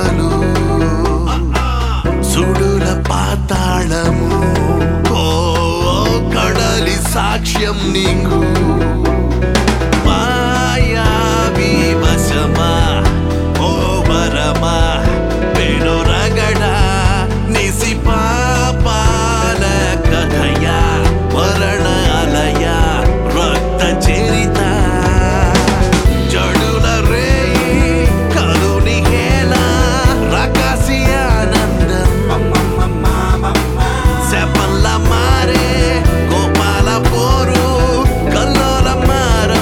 ఊహలు సుడుల పాతాళము ఓ కడలి సాక్ష్యం నీకు మాయావి వశమా ఓ వరమా పెనురగడా నిసి పాపాల కథయా మరణాలయ రక్త చరిత జడుల రేయి కరుని హేళ రకాసి ఆనందం శపల్ల మారే గోపాల పోరు కల్లోల మారం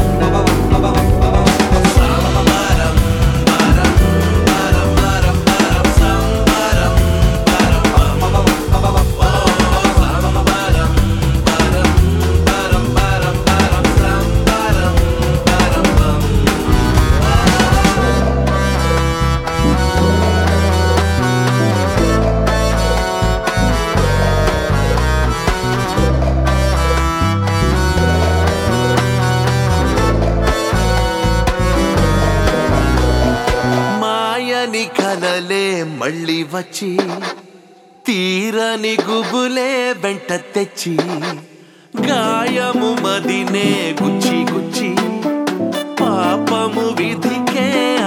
మాయని కలలే మళ్ళీ వచ్చి తీరని గుబులే వెంట తెచ్చి గాయము మదినే గుచ్చి గుచ్చి పాపము విధికే